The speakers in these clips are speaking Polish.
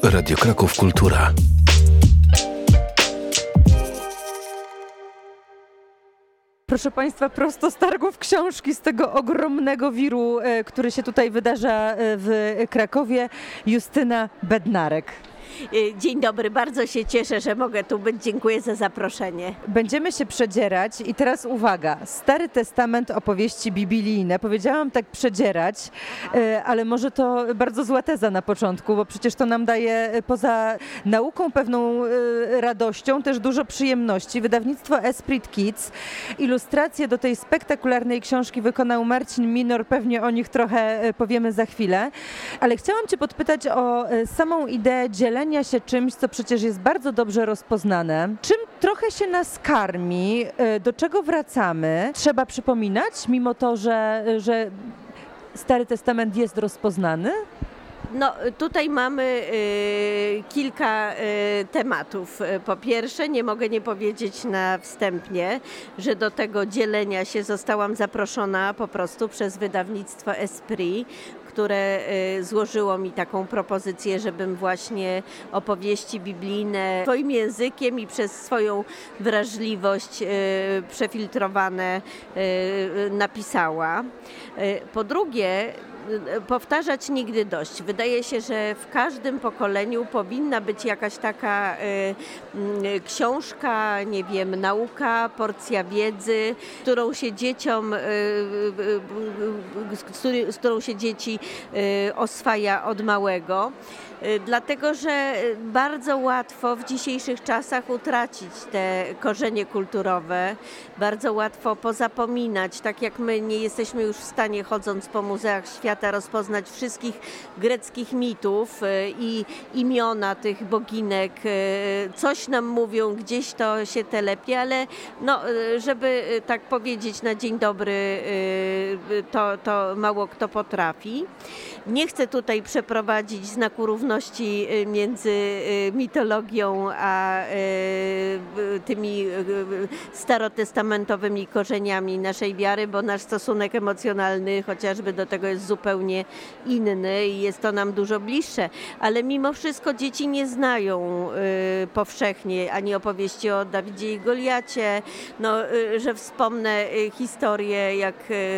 Radio Kraków Kultura. Proszę Państwa, prosto z targów książki, z tego ogromnego wiru, który się tutaj wydarza w Krakowie, Justyna Bednarek. Dzień dobry, bardzo się cieszę, że mogę tu być. Dziękuję za zaproszenie. Będziemy się przedzierać i teraz uwaga, Stary Testament, opowieści biblijne. Powiedziałam tak przedzierać, ale może to bardzo zła teza na początku, bo przecież to nam daje poza nauką pewną radością też dużo przyjemności. Wydawnictwo Esprit Kids. Ilustracje do tej spektakularnej książki wykonał Marcin Minor, pewnie o nich trochę powiemy za chwilę, ale chciałam Cię podpytać o samą ideę dzielenia się czymś, co przecież jest bardzo dobrze rozpoznane. Czym trochę się nas karmi, do czego wracamy? Trzeba przypominać, mimo to, że Stary Testament jest rozpoznany? No, tutaj mamy kilka tematów. Po pierwsze, nie mogę nie powiedzieć na wstępie, że do tego dzielenia się zostałam zaproszona po prostu przez wydawnictwo Esprit, które złożyło mi taką propozycję, żebym właśnie opowieści biblijne swoim językiem i przez swoją wrażliwość przefiltrowane napisała. Po drugie, powtarzać nigdy dość. Wydaje się, że w każdym pokoleniu powinna być jakaś taka książka, nie wiem, nauka, porcja wiedzy, którą się dzieciom, z którą się dzieci oswaja od małego. Dlatego, że bardzo łatwo w dzisiejszych czasach utracić te korzenie kulturowe, bardzo łatwo pozapominać, tak jak my nie jesteśmy już w stanie, chodząc po muzeach świata, rozpoznać wszystkich greckich mitów i imiona tych boginek. Coś nam mówią, gdzieś to się telepie, ale no, żeby tak powiedzieć na dzień dobry, to mało kto potrafi. Nie chcę tutaj przeprowadzić znaku równości między mitologią a tymi starotestamentowymi korzeniami naszej wiary, bo nasz stosunek emocjonalny chociażby do tego jest zupełnie inny i jest to nam dużo bliższe. Ale mimo wszystko dzieci nie znają powszechnie ani opowieści o Dawidzie i Goliacie, no, że wspomnę historię, jak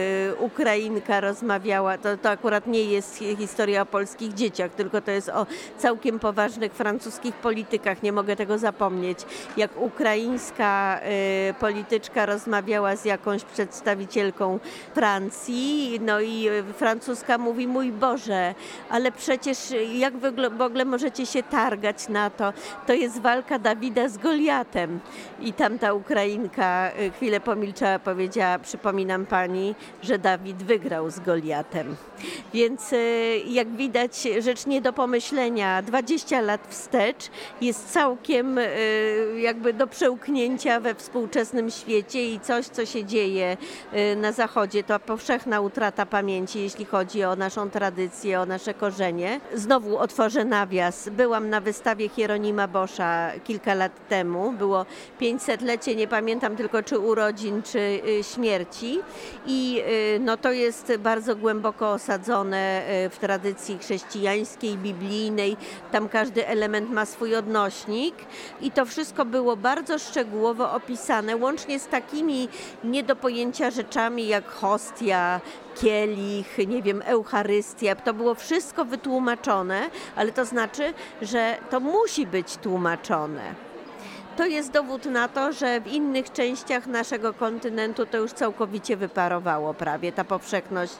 Ukrainka rozmawiała, to akurat nie jest historia o polskich dzieciach, tylko to jest o całkiem poważnych francuskich politykach, nie mogę tego zapomnieć. Jak ukraińska polityczka rozmawiała z jakąś przedstawicielką Francji, no i francuska mówi: mój Boże, ale przecież jak w ogóle możecie się targać na to? To jest walka Dawida z Goliatem. I tamta Ukrainka chwilę pomilczała, powiedziała: przypominam pani, że Dawid wygrał z Goliatem. Więc jak widać, rzecz nie do pomyślenia. 20 lat wstecz jest całkiem jakby do przełknięcia we współczesnym świecie i coś, co się dzieje na Zachodzie, to powszechna utrata pamięci, jeśli chodzi o naszą tradycję, o nasze korzenie. Znowu otworzę nawias. Byłam na wystawie Hieronima Boscha kilka lat temu. Było 500-lecie, nie pamiętam tylko czy urodzin, czy śmierci. I no, to jest bardzo głęboko osadzone w tradycji chrześcijańskiej, biblijnej. Tam każdy element ma swój odnośnik i to wszystko było bardzo szczegółowo opisane, łącznie z takimi nie do pojęcia rzeczami jak hostia, kielich, nie wiem, Eucharystia. To było wszystko wytłumaczone, ale to znaczy, że to musi być tłumaczone. To jest dowód na to, że w innych częściach naszego kontynentu to już całkowicie wyparowało prawie ta powszechność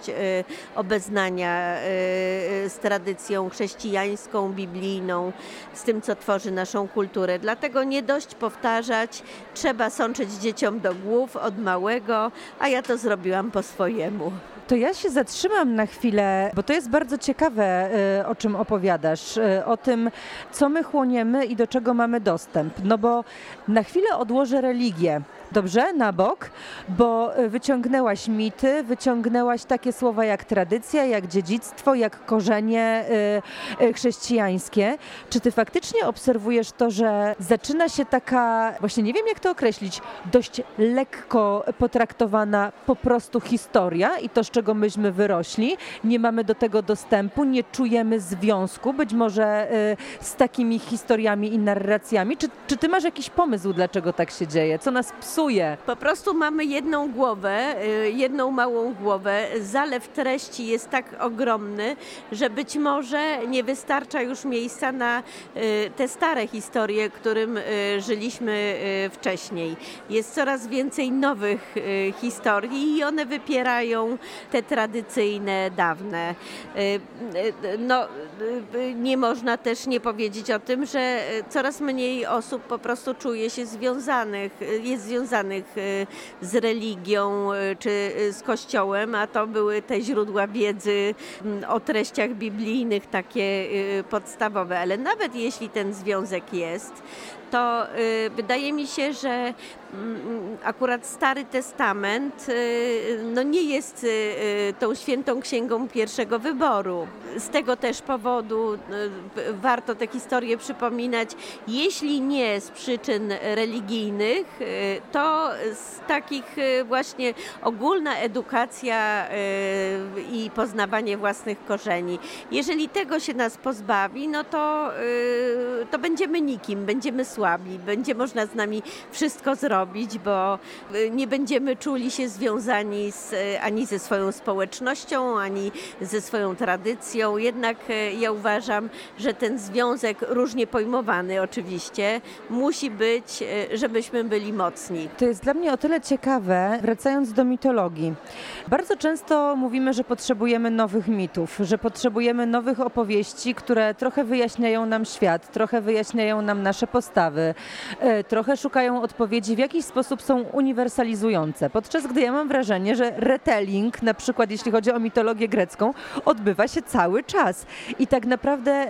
obeznania z tradycją chrześcijańską, biblijną, z tym, co tworzy naszą kulturę. Dlatego nie dość powtarzać, trzeba sączyć dzieciom do głów od małego, a ja to zrobiłam po swojemu. To ja się zatrzymam na chwilę, bo to jest bardzo ciekawe, o czym opowiadasz, o tym, co my chłoniemy i do czego mamy dostęp. No bo na chwilę odłożę religię. Dobrze, na bok, bo wyciągnęłaś mity, wyciągnęłaś takie słowa jak tradycja, jak dziedzictwo, jak korzenie chrześcijańskie. Czy ty faktycznie obserwujesz to, że zaczyna się taka, właśnie nie wiem jak to określić, dość lekko potraktowana po prostu historia i to, z czego myśmy wyrośli, nie mamy do tego dostępu, nie czujemy związku być może z takimi historiami i narracjami. Czy ty masz jakiś pomysł, dlaczego tak się dzieje? Co nas psuje? Po prostu mamy jedną głowę, jedną małą głowę. Zalew treści jest tak ogromny, że być może nie wystarcza już miejsca na te stare historie, którym żyliśmy wcześniej. Jest coraz więcej nowych historii i one wypierają te tradycyjne, dawne. No, nie można też nie powiedzieć o tym, że coraz mniej osób po prostu czuje się jest związanych z religią czy z Kościołem, a to były te źródła wiedzy o treściach biblijnych, takie podstawowe. Ale nawet jeśli ten związek jest, to wydaje mi się, że akurat Stary Testament no nie jest tą świętą księgą pierwszego wyboru. Z tego też powodu warto tę historię przypominać, jeśli nie z przyczyn religijnych, to z takich właśnie ogólna edukacja i poznawanie własnych korzeni. Jeżeli tego się nas pozbawi, no to będziemy nikim, będziemy słabi, będzie można z nami wszystko zrobić, bo nie będziemy czuli się związani ani ze swoją społecznością, ani ze swoją tradycją. Jednak ja uważam, że ten związek, różnie pojmowany oczywiście, musi być, żebyśmy byli mocni. To jest dla mnie o tyle ciekawe, wracając do mitologii. Bardzo często mówimy, że potrzebujemy nowych mitów, że potrzebujemy nowych opowieści, które trochę wyjaśniają nam świat, trochę wyjaśniają nam nasze postawy, trochę szukają odpowiedzi, w jakiś sposób są uniwersalizujące. Podczas gdy ja mam wrażenie, że retelling, na przykład jeśli chodzi o mitologię grecką, odbywa się cały czas. I tak naprawdę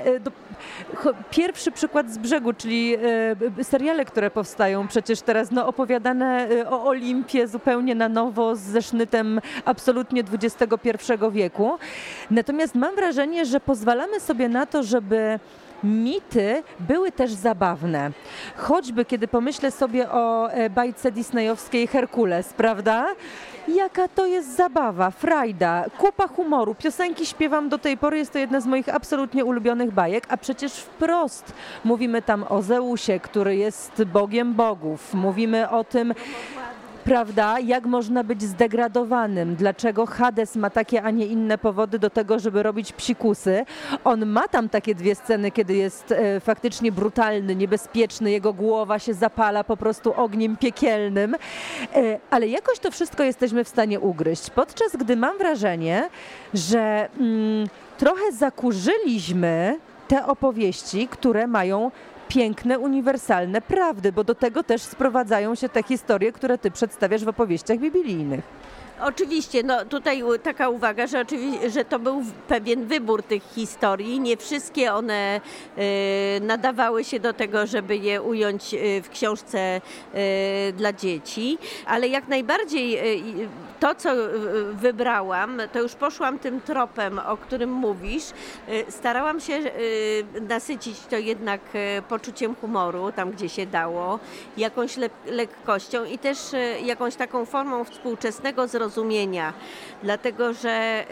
pierwszy przykład z brzegu, czyli seriale, które powstają przecież teraz opowiadane o Olimpie zupełnie na nowo, ze sznytem absolutnie XXI wieku. Natomiast mam wrażenie, że pozwalamy sobie na to, żeby mity były też zabawne. Choćby kiedy pomyślę sobie o bajce disneyowskiej Herkules, prawda? Jaka to jest zabawa, frajda, kupa humoru, piosenki śpiewam do tej pory, jest to jedna z moich absolutnie ulubionych bajek, a przecież wprost mówimy tam o Zeusie, który jest bogiem bogów, mówimy o tym, prawda, jak można być zdegradowanym, dlaczego Hades ma takie, a nie inne powody do tego, żeby robić psikusy. On ma tam takie dwie sceny, kiedy jest faktycznie brutalny, niebezpieczny, jego głowa się zapala po prostu ogniem piekielnym, ale jakoś to wszystko jesteśmy w stanie ugryźć, podczas gdy mam wrażenie, że trochę zakurzyliśmy te opowieści, które mają piękne, uniwersalne prawdy, bo do tego też sprowadzają się te historie, które ty przedstawiasz w opowieściach biblijnych. Oczywiście, no tutaj taka uwaga, że to był pewien wybór tych historii. Nie wszystkie one nadawały się do tego, żeby je ująć w książce dla dzieci, ale jak najbardziej to, co wybrałam, to już poszłam tym tropem, o którym mówisz. Starałam się nasycić to jednak poczuciem humoru, tam gdzie się dało, jakąś lekkością i też jakąś taką formą współczesnego zrozumienia, dlatego że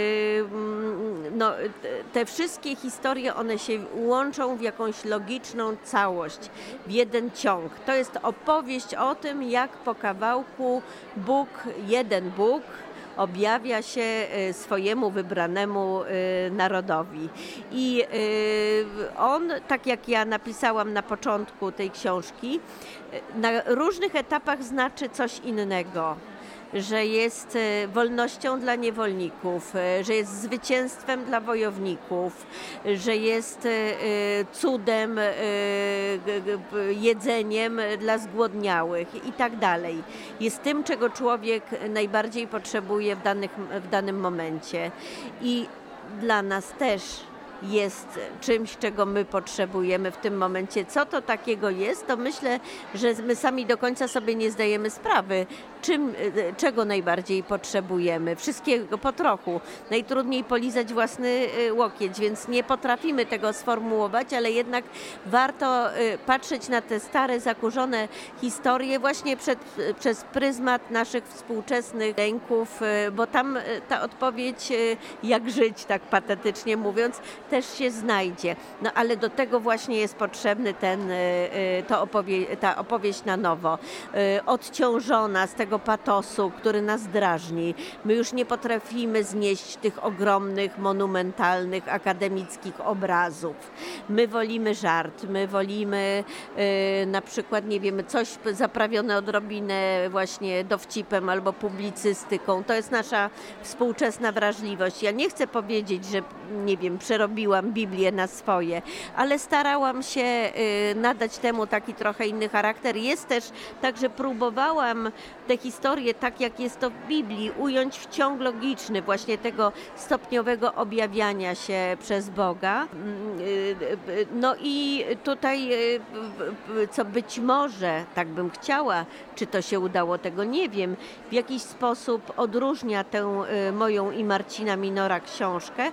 no, te wszystkie historie, one się łączą w jakąś logiczną całość, w jeden ciąg. To jest opowieść o tym, jak po kawałku jeden Bóg objawia się swojemu wybranemu narodowi. I on, tak jak ja napisałam na początku tej książki, na różnych etapach znaczy coś innego. Że jest wolnością dla niewolników, że jest zwycięstwem dla wojowników, że jest cudem, jedzeniem dla zgłodniałych i tak dalej. Jest tym, czego człowiek najbardziej potrzebuje w danym momencie. I dla nas też jest czymś, czego my potrzebujemy w tym momencie. Co to takiego jest, to myślę, że my sami do końca sobie nie zdajemy sprawy, czego najbardziej potrzebujemy. Wszystkiego po trochu. Najtrudniej polizać własny łokieć, więc nie potrafimy tego sformułować, ale jednak warto patrzeć na te stare, zakurzone historie właśnie przez pryzmat naszych współczesnych lęków, bo tam ta odpowiedź, jak żyć, tak patetycznie mówiąc, też się znajdzie. No ale do tego właśnie jest potrzebny ta opowieść na nowo. Odciążona z tego patosu, który nas drażni. My już nie potrafimy znieść tych ogromnych, monumentalnych, akademickich obrazów. My wolimy żart, my wolimy na przykład, nie wiem, coś zaprawione odrobinę właśnie dowcipem albo publicystyką. To jest nasza współczesna wrażliwość. Ja nie chcę powiedzieć, że, nie wiem, przerobiłam Biblię na swoje, ale starałam się nadać temu taki trochę inny charakter. Jest też tak, że próbowałam tę historię, tak jak jest to w Biblii, ująć w ciąg logiczny właśnie tego stopniowego objawiania się przez Boga. No i tutaj, co być może, tak bym chciała, czy to się udało, tego nie wiem, w jakiś sposób odróżnia tę moją i Marcina Minora książkę,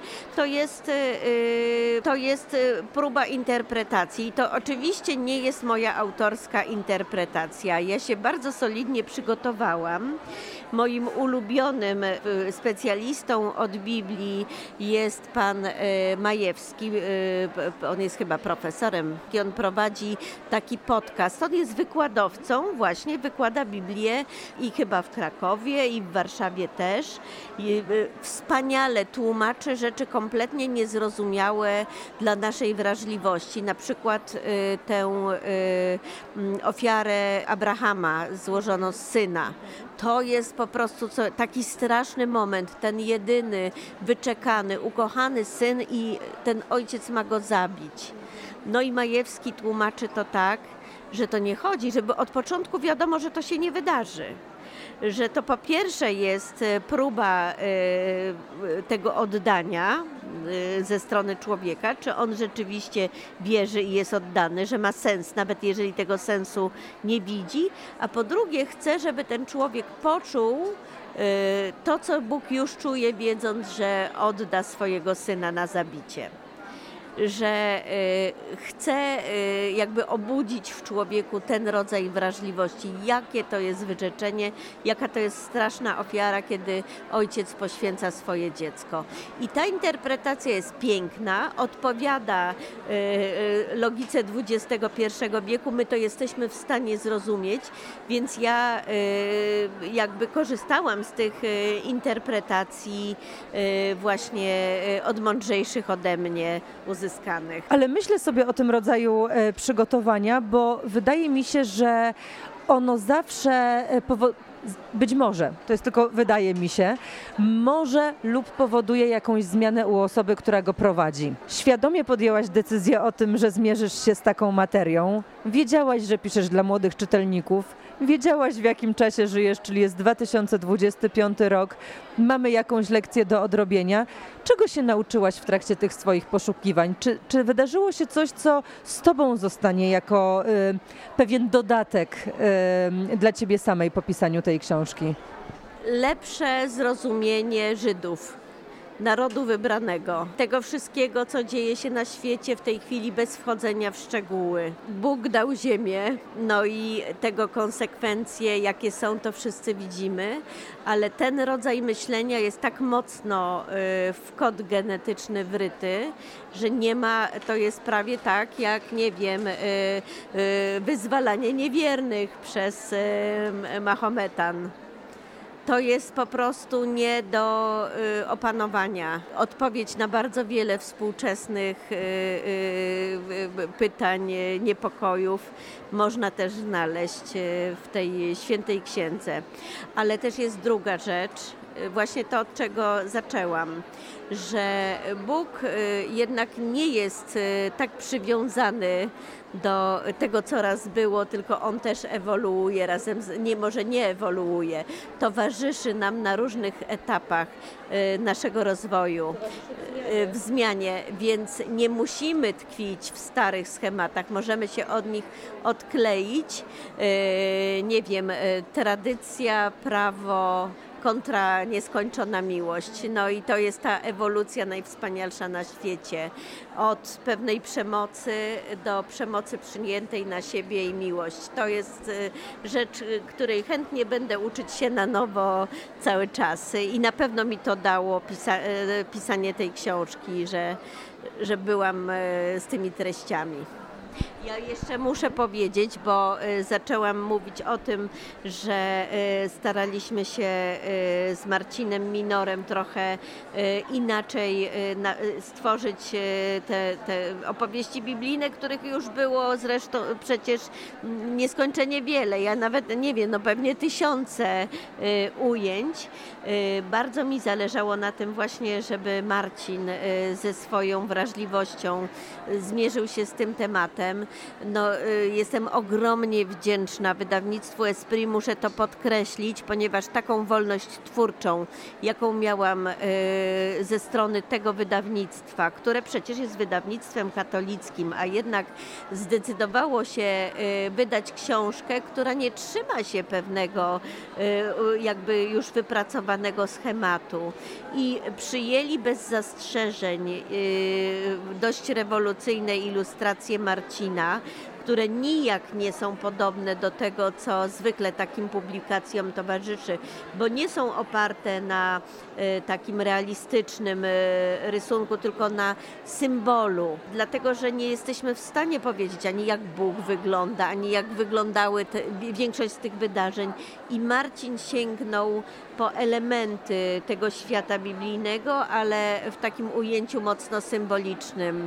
to jest próba interpretacji. I to oczywiście nie jest moja autorska interpretacja. Ja się bardzo solidnie przygotowałam. Moim ulubionym specjalistą od Biblii jest pan Majewski. On jest chyba profesorem i on prowadzi taki podcast. On jest wykładowcą, właśnie wykłada Biblię i chyba w Krakowie i w Warszawie też. Wspaniale tłumaczy rzeczy kompletnie niezrozumiałe dla naszej wrażliwości. Na przykład tę ofiarę Abrahama złożono z syna. To jest po prostu taki straszny moment, ten jedyny, wyczekany, ukochany syn i ten ojciec ma go zabić. No i Majewski tłumaczy to tak, że to nie chodzi, żeby od początku wiadomo, że to się nie wydarzy. Że to po pierwsze jest próba tego oddania ze strony człowieka, czy on rzeczywiście wierzy i jest oddany, że ma sens, nawet jeżeli tego sensu nie widzi, a po drugie chce, żeby ten człowiek poczuł to, co Bóg już czuje, wiedząc, że odda swojego syna na zabicie. Że chce jakby obudzić w człowieku ten rodzaj wrażliwości, jakie to jest wyrzeczenie, jaka to jest straszna ofiara, kiedy ojciec poświęca swoje dziecko. I ta interpretacja jest piękna, odpowiada logice XXI wieku, my to jesteśmy w stanie zrozumieć, więc ja jakby korzystałam z tych interpretacji właśnie od mądrzejszych ode mnie uzyskanych. Ale myślę sobie o tym rodzaju przygotowania, bo wydaje mi się, że ono zawsze być może, to jest tylko wydaje mi się, może lub powoduje jakąś zmianę u osoby, która go prowadzi. Świadomie podjęłaś decyzję o tym, że zmierzysz się z taką materią. Wiedziałaś, że piszesz dla młodych czytelników. Wiedziałaś, w jakim czasie żyjesz, czyli jest 2025 rok. Mamy jakąś lekcję do odrobienia. Czego się nauczyłaś w trakcie tych swoich poszukiwań? Czy wydarzyło się coś, co z tobą zostanie jako pewien dodatek dla ciebie samej po pisaniu tej książki? Lepsze zrozumienie Żydów, narodu wybranego, tego wszystkiego, co dzieje się na świecie w tej chwili bez wchodzenia w szczegóły. Bóg dał ziemię, no i tego konsekwencje, jakie są, to wszyscy widzimy, ale ten rodzaj myślenia jest tak mocno w kod genetyczny wryty, że nie ma, to jest prawie tak jak, nie wiem, wyzwalanie niewiernych przez Mahometan. To jest po prostu nie do opanowania. Odpowiedź na bardzo wiele współczesnych pytań, niepokojów można też znaleźć w tej świętej księdze. Ale też jest druga rzecz, właśnie to, od czego zaczęłam, że Bóg jednak nie jest tak przywiązany do tego, co raz było, tylko On też ewoluuje razem, może nie ewoluuje, towarzyszy nam na różnych etapach naszego rozwoju, w zmianie, więc nie musimy tkwić w starych schematach, możemy się od nich odkleić, nie wiem, tradycja, prawo, kontra nieskończona miłość. No i to jest ta ewolucja najwspanialsza na świecie. Od pewnej przemocy do przemocy przyjętej na siebie i miłość. To jest rzecz, której chętnie będę uczyć się na nowo cały czas. I na pewno mi to dało pisanie tej książki, że byłam z tymi treściami. Ja jeszcze muszę powiedzieć, bo zaczęłam mówić o tym, że staraliśmy się z Marcinem Minorem trochę inaczej stworzyć te opowieści biblijne, których już było zresztą przecież nieskończenie wiele. Ja nawet nie wiem, no pewnie tysiące ujęć. Bardzo mi zależało na tym właśnie, żeby Marcin ze swoją wrażliwością zmierzył się z tym tematem. No, jestem ogromnie wdzięczna wydawnictwu Esprit, muszę to podkreślić, ponieważ taką wolność twórczą, jaką miałam ze strony tego wydawnictwa, które przecież jest wydawnictwem katolickim, a jednak zdecydowało się wydać książkę, która nie trzyma się pewnego jakby już wypracowanego schematu i przyjęli bez zastrzeżeń dość rewolucyjne ilustracje Marcina, które nijak nie są podobne do tego, co zwykle takim publikacjom towarzyszy, bo nie są oparte na takim realistycznym rysunku, tylko na symbolu. Dlatego, że nie jesteśmy w stanie powiedzieć ani jak Bóg wygląda, ani jak wyglądały większość z tych wydarzeń. I Marcin sięgnął po elementy tego świata biblijnego, ale w takim ujęciu mocno symbolicznym,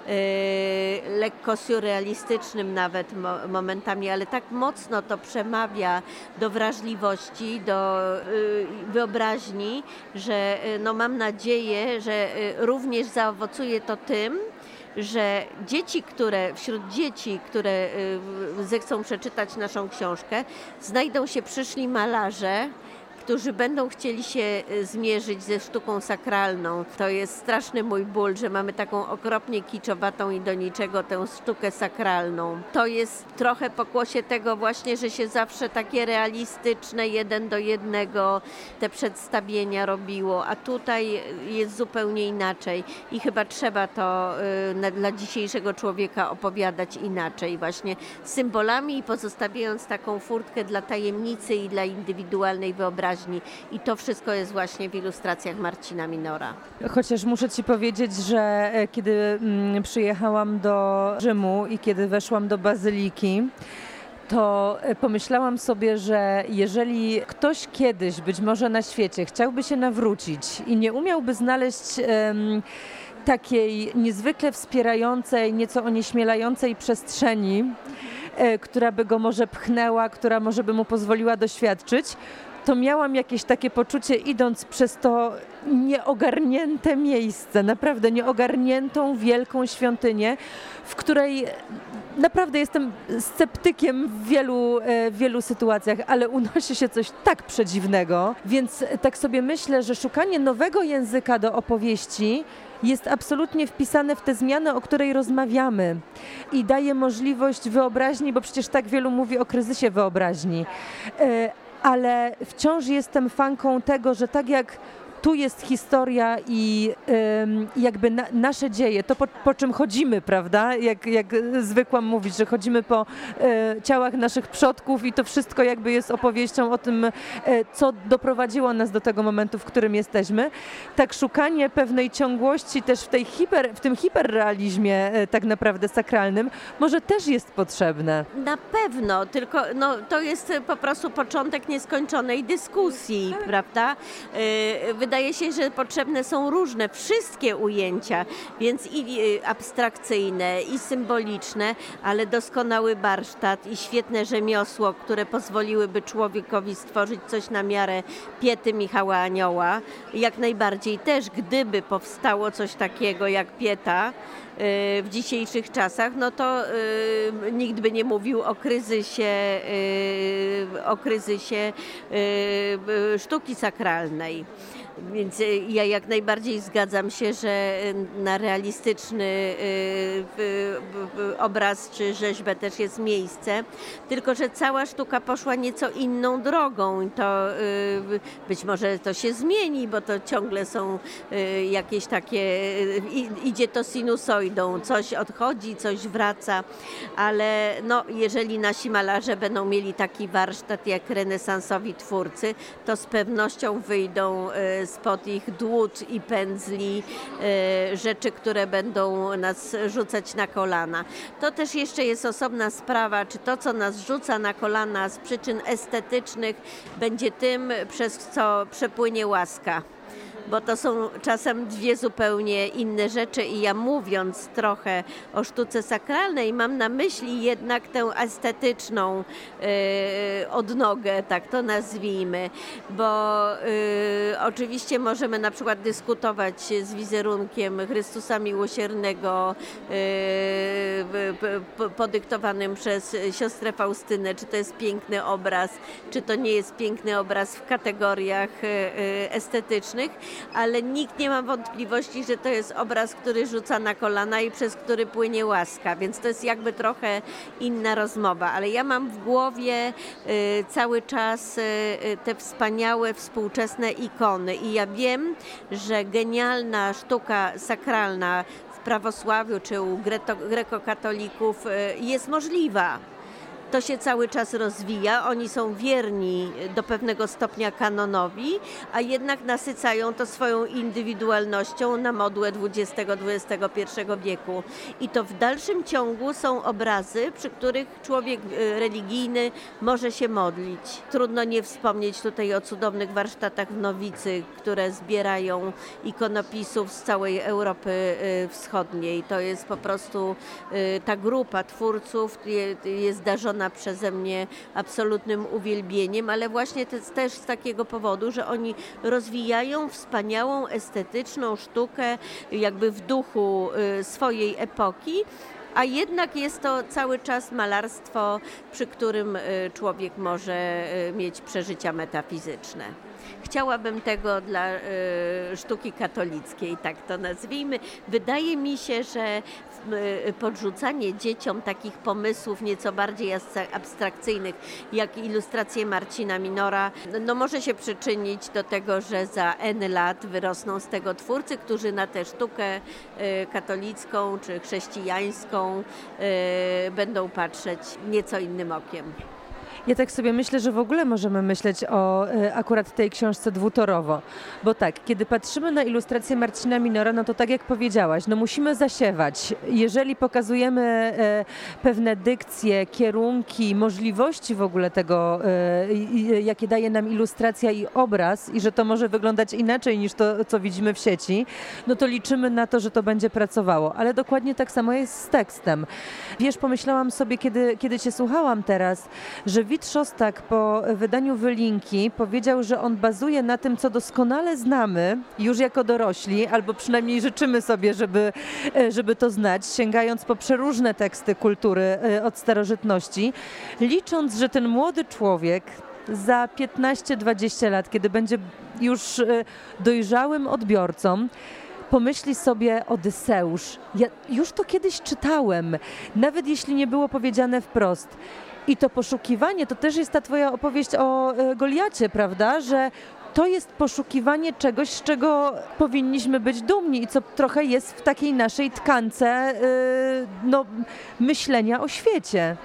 lekko surrealistycznym nawet momentami, ale tak mocno to przemawia do wrażliwości, do wyobraźni, że no mam nadzieję, że również zaowocuje to tym, że wśród dzieci, które zechcą przeczytać naszą książkę, znajdą się przyszli malarze, którzy będą chcieli się zmierzyć ze sztuką sakralną. To jest straszny mój ból, że mamy taką okropnie kiczowatą i do niczego tę sztukę sakralną. To jest trochę pokłosie tego właśnie, że się zawsze takie realistyczne, 1:1 te przedstawienia robiło, a tutaj jest zupełnie inaczej i chyba trzeba to dla dzisiejszego człowieka opowiadać inaczej, właśnie symbolami i pozostawiając taką furtkę dla tajemnicy i dla indywidualnej wyobraźni. I to wszystko jest właśnie w ilustracjach Marcina Minora. Chociaż muszę Ci powiedzieć, że kiedy przyjechałam do Rzymu i kiedy weszłam do Bazyliki, to pomyślałam sobie, że jeżeli ktoś kiedyś, być może na świecie, chciałby się nawrócić i nie umiałby znaleźć takiej niezwykle wspierającej, nieco onieśmielającej przestrzeni, która by go może pchnęła, która może by mu pozwoliła doświadczyć, to miałam jakieś takie poczucie, idąc przez to nieogarnięte miejsce, naprawdę nieogarniętą wielką świątynię, w której naprawdę jestem sceptykiem w wielu sytuacjach, ale unosi się coś tak przedziwnego, więc tak sobie myślę, że szukanie nowego języka do opowieści jest absolutnie wpisane w tę zmianę, o której rozmawiamy i daje możliwość wyobraźni, bo przecież tak wielu mówi o kryzysie wyobraźni. Ale wciąż jestem fanką tego, że tak jak tu jest historia i jakby nasze dzieje, to po czym chodzimy, prawda? Jak zwykłam mówić, że chodzimy po ciałach naszych przodków i to wszystko jakby jest opowieścią o tym, co doprowadziło nas do tego momentu, w którym jesteśmy. Tak szukanie pewnej ciągłości też w tym hiperrealizmie tak naprawdę sakralnym może też jest potrzebne. Na pewno, tylko to jest po prostu początek nieskończonej dyskusji, prawda? wydaje się, że potrzebne są różne, wszystkie ujęcia, więc i abstrakcyjne, i symboliczne, ale doskonały warsztat i świetne rzemiosło, które pozwoliłyby człowiekowi stworzyć coś na miarę Piety Michała Anioła. Jak najbardziej też, gdyby powstało coś takiego jak Pieta w dzisiejszych czasach, no to nikt by nie mówił o kryzysie sztuki sakralnej. Więc ja jak najbardziej zgadzam się, że na realistyczny obraz czy rzeźbę też jest miejsce, tylko że cała sztuka poszła nieco inną drogą. To być może to się zmieni, bo to ciągle są jakieś takie, idzie to sinusoidą, coś odchodzi, coś wraca, ale no, jeżeli nasi malarze będą mieli taki warsztat jak renesansowi twórcy, to z pewnością wyjdą spod ich dłut i pędzli rzeczy, które będą nas rzucać na kolana. To też jeszcze jest osobna sprawa, czy to, co nas rzuca na kolana z przyczyn estetycznych, będzie tym, przez co przepłynie łaska. Bo to są czasem dwie zupełnie inne rzeczy i ja mówiąc trochę o sztuce sakralnej mam na myśli jednak tę estetyczną odnogę, tak to nazwijmy, bo oczywiście możemy na przykład dyskutować z wizerunkiem Chrystusa Miłosiernego podyktowanym przez siostrę Faustynę, czy to jest piękny obraz, czy to nie jest piękny obraz w kategoriach estetycznych, ale nikt nie ma wątpliwości, że to jest obraz, który rzuca na kolana i przez który płynie łaska, więc to jest jakby trochę inna rozmowa, ale ja mam w głowie cały czas te wspaniałe, współczesne ikony i ja wiem, że genialna sztuka sakralna w prawosławiu czy u grekokatolików jest możliwa. To się cały czas rozwija, oni są wierni do pewnego stopnia kanonowi, a jednak nasycają to swoją indywidualnością na modłę XX-XXI wieku. I to w dalszym ciągu są obrazy, przy których człowiek religijny może się modlić. Trudno nie wspomnieć tutaj o cudownych warsztatach w Nowicy, które zbierają ikonopisów z całej Europy Wschodniej. To jest po prostu ta grupa twórców jest darzona przeze mnie absolutnym uwielbieniem, ale właśnie też z takiego powodu, że oni rozwijają wspaniałą, estetyczną sztukę jakby w duchu swojej epoki, a jednak jest to cały czas malarstwo, przy którym człowiek może mieć przeżycia metafizyczne. Chciałabym tego dla sztuki katolickiej, tak to nazwijmy. Wydaje mi się, że podrzucanie dzieciom takich pomysłów nieco bardziej abstrakcyjnych, jak ilustracje Marcina Minora, no może się przyczynić do tego, że za N lat wyrosną z tego twórcy, którzy na tę sztukę katolicką czy chrześcijańską będą patrzeć nieco innym okiem. Ja tak sobie myślę, że w ogóle możemy myśleć o akurat tej książce dwutorowo, bo tak, kiedy patrzymy na ilustrację Marcina Minora, no to tak jak powiedziałaś, no musimy zasiewać. Jeżeli pokazujemy pewne dykcje, kierunki, możliwości w ogóle tego, jakie daje nam ilustracja i obraz i że to może wyglądać inaczej niż to, co widzimy w sieci, no to liczymy na to, że to będzie pracowało. Ale dokładnie tak samo jest z tekstem. Wiesz, pomyślałam sobie, kiedy cię słuchałam teraz, że Wit Szostak po wydaniu Wylinki powiedział, że on bazuje na tym, co doskonale znamy już jako dorośli, albo przynajmniej życzymy sobie, żeby to znać, sięgając po przeróżne teksty kultury od starożytności, licząc, że ten młody człowiek za 15-20 lat, kiedy będzie już dojrzałym odbiorcą, pomyśli sobie Odyseusz. Ja już to kiedyś czytałem, nawet jeśli nie było powiedziane wprost. I to poszukiwanie, to też jest ta twoja opowieść o Goliacie, prawda? Że to jest poszukiwanie czegoś, z czego powinniśmy być dumni i co trochę jest w takiej naszej tkance myślenia o świecie.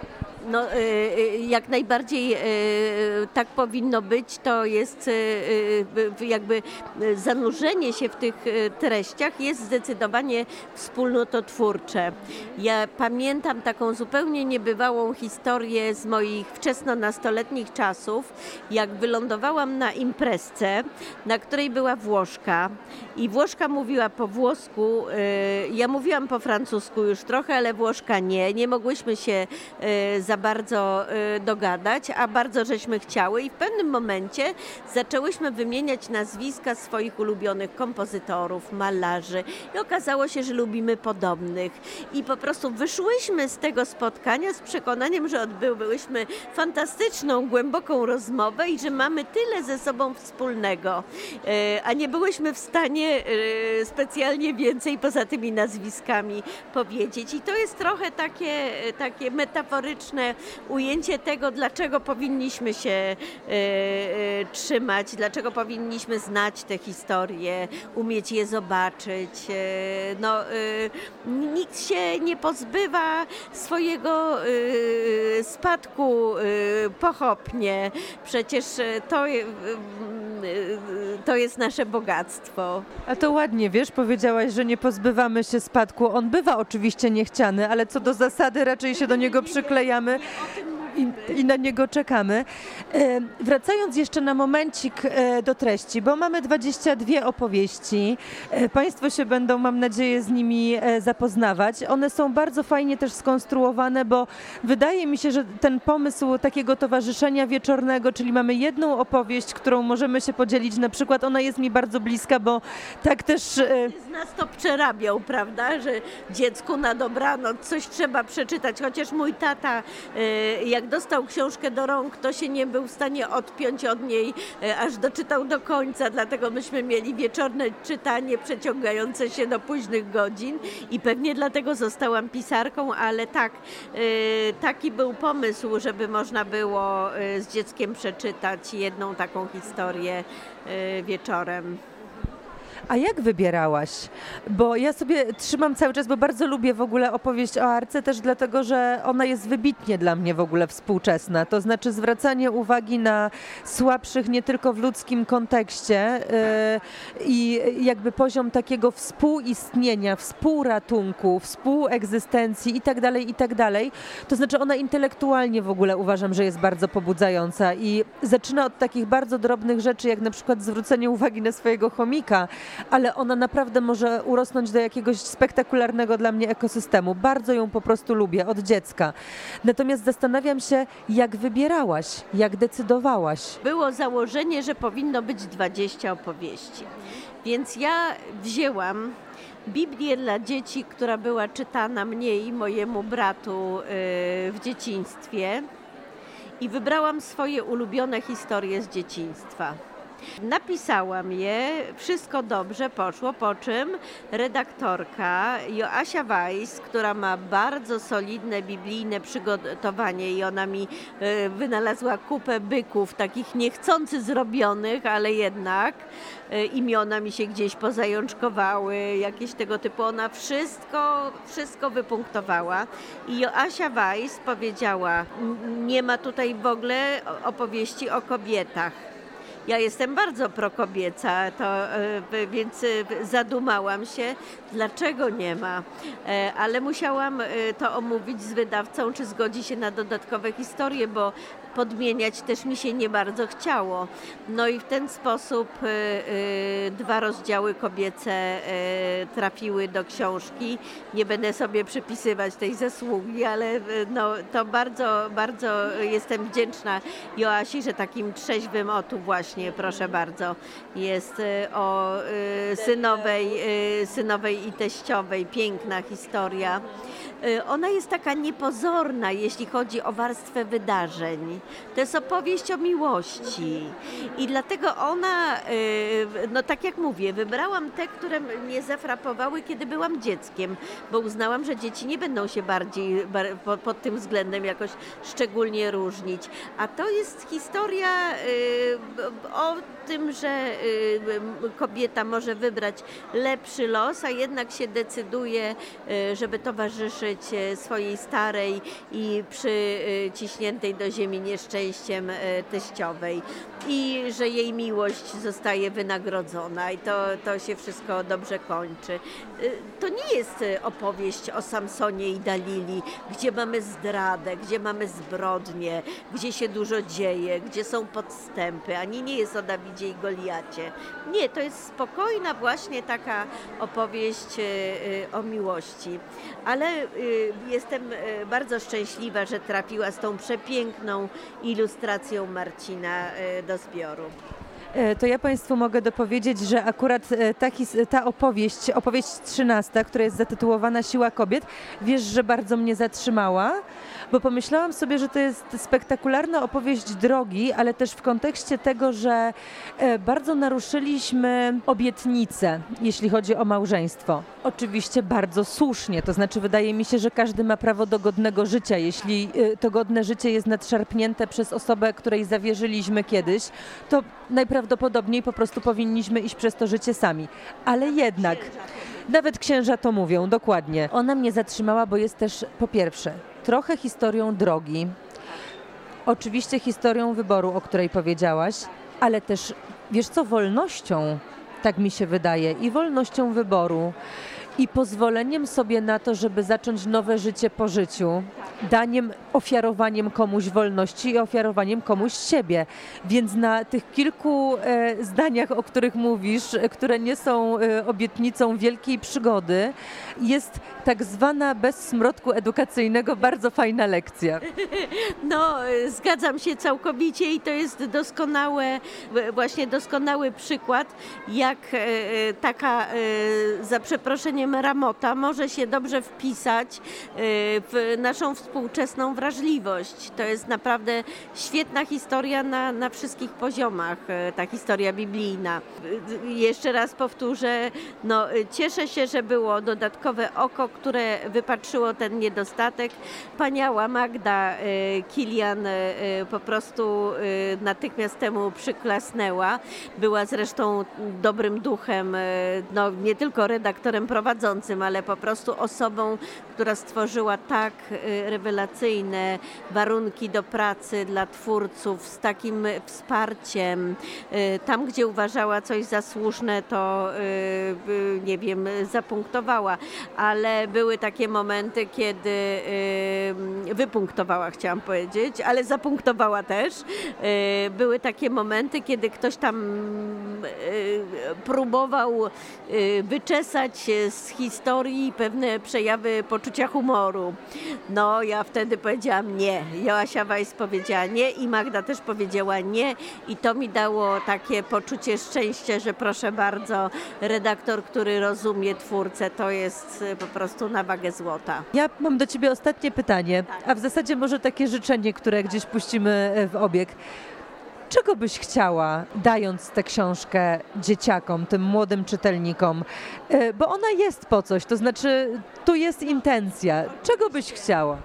No, jak najbardziej tak powinno być. To jest jakby zanurzenie się w tych treściach jest zdecydowanie wspólnototwórcze. Ja pamiętam taką zupełnie niebywałą historię z moich wczesnonastoletnich czasów, jak wylądowałam na imprezce, na której była Włoszka i Włoszka mówiła po włosku, ja mówiłam po francusku już trochę, ale Włoszka nie mogłyśmy się za bardzo dogadać, a bardzo żeśmy chciały i w pewnym momencie zaczęłyśmy wymieniać nazwiska swoich ulubionych kompozytorów, malarzy i okazało się, że lubimy podobnych i po prostu wyszłyśmy z tego spotkania z przekonaniem, że odbyłyśmy fantastyczną, głęboką rozmowę i że mamy tyle ze sobą wspólnego, a nie byłyśmy w stanie specjalnie więcej poza tymi nazwiskami powiedzieć i to jest trochę takie metaforyczne ujęcie tego, dlaczego powinniśmy się trzymać, dlaczego powinniśmy znać te historie, umieć je zobaczyć. Nikt się nie pozbywa swojego spadku pochopnie. Przecież to jest nasze bogactwo. A to ładnie, wiesz, powiedziałaś, że nie pozbywamy się spadku. On bywa oczywiście niechciany, ale co do zasady raczej się do niego przyklejamy i na niego czekamy. Wracając jeszcze na momencik do treści, bo mamy 22 opowieści. Państwo się będą, mam nadzieję, z nimi zapoznawać. One są bardzo fajnie też skonstruowane, bo wydaje mi się, że ten pomysł takiego towarzyszenia wieczornego, czyli mamy jedną opowieść, którą możemy się podzielić, na przykład ona jest mi bardzo bliska, bo tak też... Z nas to przerabiał, prawda, że dziecku na dobranoc coś trzeba przeczytać, chociaż mój tata, jak dostał książkę do rąk, to się nie był w stanie odpiąć od niej, aż doczytał do końca, dlatego myśmy mieli wieczorne czytanie przeciągające się do późnych godzin i pewnie dlatego zostałam pisarką, ale tak, taki był pomysł, żeby można było z dzieckiem przeczytać jedną taką historię wieczorem. A jak wybierałaś? Bo ja sobie trzymam cały czas, bo bardzo lubię w ogóle opowieść o Arce, też dlatego, że ona jest wybitnie dla mnie w ogóle współczesna. To znaczy zwracanie uwagi na słabszych nie tylko w ludzkim kontekście i jakby poziom takiego współistnienia, współratunku, współegzystencji i tak dalej. To znaczy ona intelektualnie w ogóle uważam, że jest bardzo pobudzająca i zaczyna od takich bardzo drobnych rzeczy, jak na przykład zwrócenie uwagi na swojego chomika, ale ona naprawdę może urosnąć do jakiegoś spektakularnego dla mnie ekosystemu. Bardzo ją po prostu lubię od dziecka. Natomiast zastanawiam się, jak wybierałaś, jak decydowałaś. Było założenie, że powinno być 20 opowieści. Więc ja wzięłam Biblię dla dzieci, która była czytana mnie i mojemu bratu w dzieciństwie i wybrałam swoje ulubione historie z dzieciństwa. Napisałam je, wszystko dobrze poszło, po czym redaktorka Joasia Weiss, która ma bardzo solidne biblijne przygotowanie i ona mi wynalazła kupę byków, takich niechcący zrobionych, ale jednak imiona mi się gdzieś pozajączkowały, jakieś tego typu. Ona wszystko wypunktowała i Joasia Weiss powiedziała, nie ma tutaj w ogóle opowieści o kobietach. Ja jestem bardzo prokobieca, więc zadumałam się, dlaczego nie ma, ale musiałam to omówić z wydawcą, czy zgodzi się na dodatkowe historie, bo podmieniać też mi się nie bardzo chciało. No i w ten sposób 2 rozdziały kobiece trafiły do książki. Nie będę sobie przypisywać tej zasługi, ale no, to bardzo jestem wdzięczna Joasi, że takim trzeźwym właśnie, proszę bardzo, jest o synowej i teściowej. Piękna historia. Ona jest taka niepozorna, jeśli chodzi o warstwę wydarzeń. To jest opowieść o miłości i dlatego ona, no tak jak mówię, wybrałam te, które mnie zafrapowały, kiedy byłam dzieckiem, bo uznałam, że dzieci nie będą się bardziej pod tym względem jakoś szczególnie różnić. A to jest historia o tym, że kobieta może wybrać lepszy los, a jednak się decyduje, żeby towarzyszyć swojej starej i przyciśniętej do ziemi nieszczęściem teściowej i że jej miłość zostaje wynagrodzona i to się wszystko dobrze kończy. To nie jest opowieść o Samsonie i Dalili, gdzie mamy zdradę, gdzie mamy zbrodnie, gdzie się dużo dzieje, gdzie są podstępy, ani nie jest o Dawidzie i Goliacie. Nie, to jest spokojna właśnie taka opowieść o miłości. Ale jestem bardzo szczęśliwa, że trafiła z tą przepiękną ilustracją Marcina do zbioru. To ja Państwu mogę dopowiedzieć, że akurat ta opowieść 13, która jest zatytułowana Siła kobiet, wiesz, że bardzo mnie zatrzymała, bo pomyślałam sobie, że to jest spektakularna opowieść drogi, ale też w kontekście tego, że bardzo naruszyliśmy obietnice, jeśli chodzi o małżeństwo. Oczywiście bardzo słusznie, to znaczy wydaje mi się, że każdy ma prawo do godnego życia. Jeśli to godne życie jest nadszarpnięte przez osobę, której zawierzyliśmy kiedyś, to najprawdopodobniej po prostu powinniśmy iść przez to życie sami. Ale jednak, nawet księża to mówią, dokładnie. Ona mnie zatrzymała, bo jest też po pierwsze trochę historią drogi, oczywiście historią wyboru, o której powiedziałaś, ale też, wiesz co, wolnością, tak mi się wydaje, i wolnością wyboru, i pozwoleniem sobie na to, żeby zacząć nowe życie po życiu, ofiarowaniem komuś wolności i ofiarowaniem komuś siebie. Więc na tych kilku zdaniach, o których mówisz, które nie są obietnicą wielkiej przygody, jest tak zwana bez smrodku edukacyjnego bardzo fajna lekcja. No, zgadzam się całkowicie i to jest doskonały przykład, jak taka, za przeproszeniem, ramota może się dobrze wpisać w naszą współczesną wrażliwość. To jest naprawdę świetna historia na wszystkich poziomach, ta historia biblijna. Jeszcze raz powtórzę, cieszę się, że było dodatkowe oko, które wypatrzyło ten niedostatek. Wspaniała Magda Kilian po prostu natychmiast temu przyklasnęła. Była zresztą dobrym duchem, nie tylko redaktorem prowadzącym, ale po prostu osobą, która stworzyła tak rewelacyjne warunki do pracy dla twórców, z takim wsparciem. Tam, gdzie uważała coś za słuszne, to nie wiem, zapunktowała, ale były takie momenty, kiedy wypunktowała, chciałam powiedzieć, ale zapunktowała też. Były takie momenty, kiedy ktoś tam próbował wyczesać z historii pewne przejawy poczucia humoru. No, ja wtedy powiedziałam nie. Joasia Weiss powiedziała nie i Magda też powiedziała nie i to mi dało takie poczucie szczęścia, że proszę bardzo, redaktor, który rozumie twórcę, to jest po prostu na wagę złota. Ja mam do Ciebie ostatnie pytanie, a w zasadzie może takie życzenie, które gdzieś puścimy w obieg. Czego byś chciała, dając tę książkę dzieciakom, tym młodym czytelnikom? Bo ona jest po coś, to znaczy tu jest intencja. Czego byś chciała?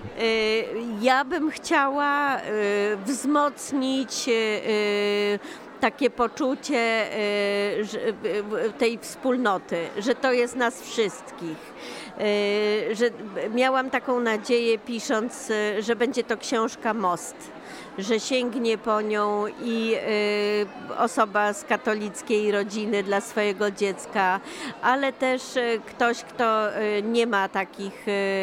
Ja bym chciała wzmocnić takie poczucie tej wspólnoty, że to jest nas wszystkich. Że miałam taką nadzieję, pisząc, że będzie to książka most, że sięgnie po nią i osoba z katolickiej rodziny dla swojego dziecka, ale też ktoś, kto nie ma takich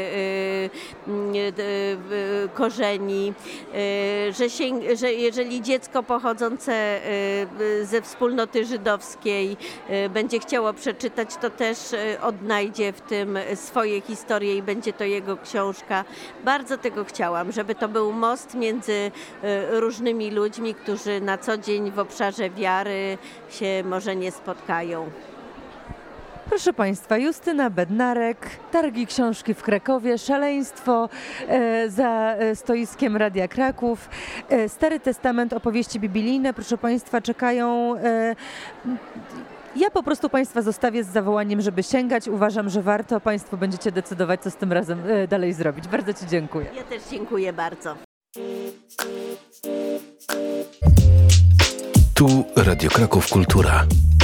korzeni, że jeżeli dziecko pochodzące ze wspólnoty żydowskiej będzie chciało przeczytać, to też odnajdzie w tym swoje historie i będzie to jego książka. Bardzo tego chciałam, żeby to był most między różnymi ludźmi, którzy na co dzień w obszarze wiary się może nie spotkają. Proszę Państwa, Justyna Bednarek, Targi Książki w Krakowie, szaleństwo za stoiskiem Radia Kraków, Stary Testament, opowieści biblijne, proszę Państwa, czekają. Ja po prostu Państwa zostawię z zawołaniem, żeby sięgać. Uważam, że warto. Państwo będziecie decydować, co z tym razem dalej zrobić. Bardzo Ci dziękuję. Ja też dziękuję bardzo. Tu Radio Kraków Kultura.